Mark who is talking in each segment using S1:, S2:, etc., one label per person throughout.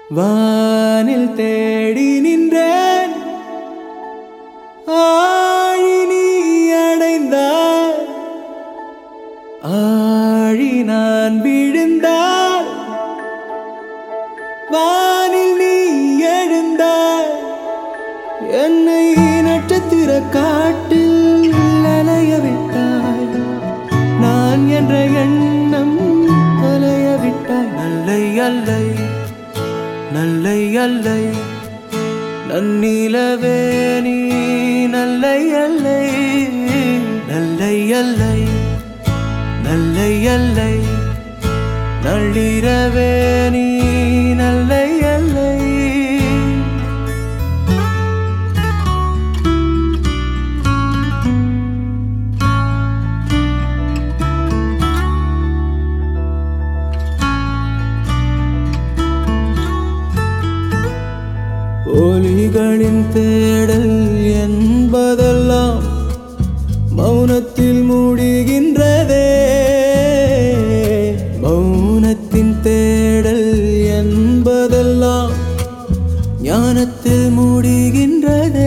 S1: வானில் தேடி நின்றேன் ஆழி நீ அடைந்தாய் ஆழி நான் விழுந்தால் வானில் நீ எழுந்தாய் என்னை நட்சத்திர காட்டில் அலைய விட்டாய் நான் என்ற எண்ணம் அலைய விட்டாய் நல்லை அல்லை நல்லை அல்லை நன்னிலவே நீ நல்லை அல்லை நல்லை அல்லை நல்லை அல்லை நள்ளிரவே நீ நல்லை அல்லை ஒலிகளின் தேடல் என்பதெல்லாம் மௌனத்தில் மூடுகின்றதே மௌனத்தின் தேடல் என்பதெல்லாம் ஞானத்தில் மூடுகின்றதே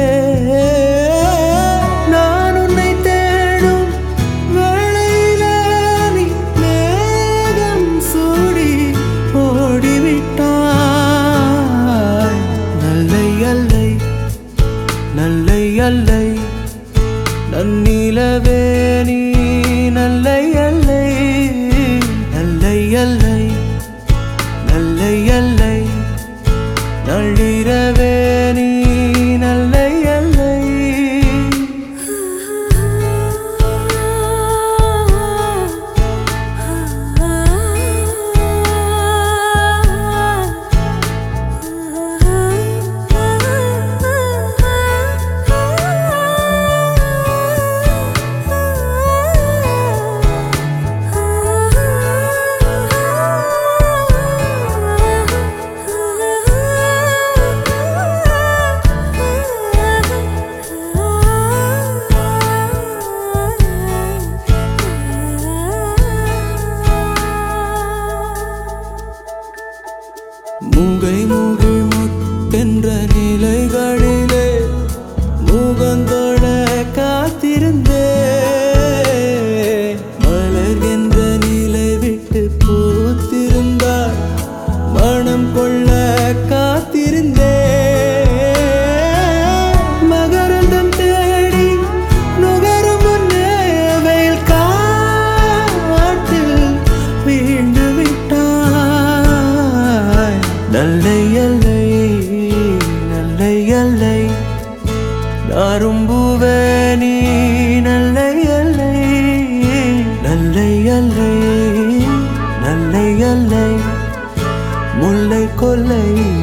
S1: நான் உன்னை தேடும் வேளையிலே நீ மேகம் சூடி ஓடிவிட்டாய் நல்லை அல்லை நல்லை அல்லை நன்னிலவே நீ நல்லை அல்லை நல்லை அல்லை நல்லை அல்லை நள்ளிரவே நீ நல்லை அல்லை மூகை மூகி முட்டென்ற நிலைகளிலே முகந்தோட காத்திருந்தே மலர் என்ற நிலை விட்டு பூத்திருந்தார் மனம் கொள்ள காத்திருந்தே மகரந்தம் தேடி நுகரும் முன்னே வெயில் காட்டில் வீண்டு விட்டாய் நல்லை அல்லை நல்லை அல்லை நாரும்புவே நீ நல்லை அல்லை நல்லை அல்லை நல்லை அல்லை முல்லை கொல்லை